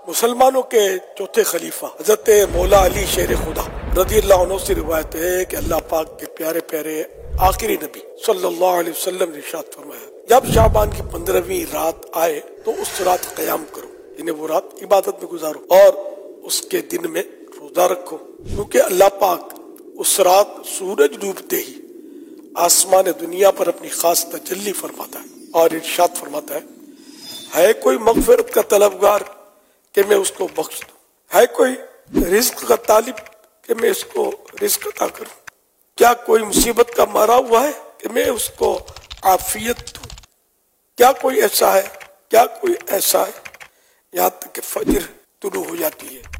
मुसलमानों के चौथे खलीफा हजरत मौला अली शेर खुदा रज़ियल्लाहु अन्हु से रिवायत है कि अल्लाह पाक के प्यारे प्यारे आखिरी नबी सल्लल्लाहु अलैहि वसल्लम ने इरशाद फरमाया, जब शाबान की 15वीं रात आए तो उस रात क़याम करो, इन्हें वो रात इबादत में गुजारो और उसके दिन में रोजा रखो, क्योंकि अल्लाह पाक उस रात सूरज डूबते ही आसमान दुनिया पर अपनी खास तजल्ली फरमाता है और इरशाद फरमाता है कोई मगफिरत का तलबगार कि मैं उसको बख्श दूं, है कोई रिज्क का तालिब कि मैं इसको रिज्क अता करूं, क्या कोई मुसीबत का मारा हुआ है कि मैं उसको आफियत दूं, क्या कोई ऐसा है, क्या कोई ऐसा है, यहाँ तक कि फजर तुलू हो जाती है।